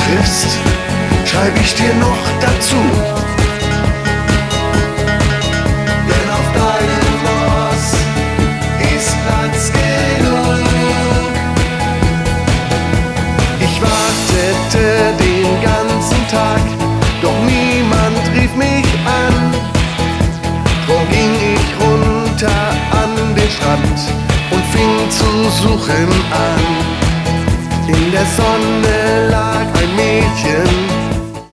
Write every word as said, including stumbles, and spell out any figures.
triffst, schreib ich dir noch dazu. Denn auf deinem Ross ist Platz genug. Ich wartete den ganzen Tag, doch niemand rief mich an. Drum ging ich runter an den Strand und fing zu suchen an. In der Sonne lag ein Mädchen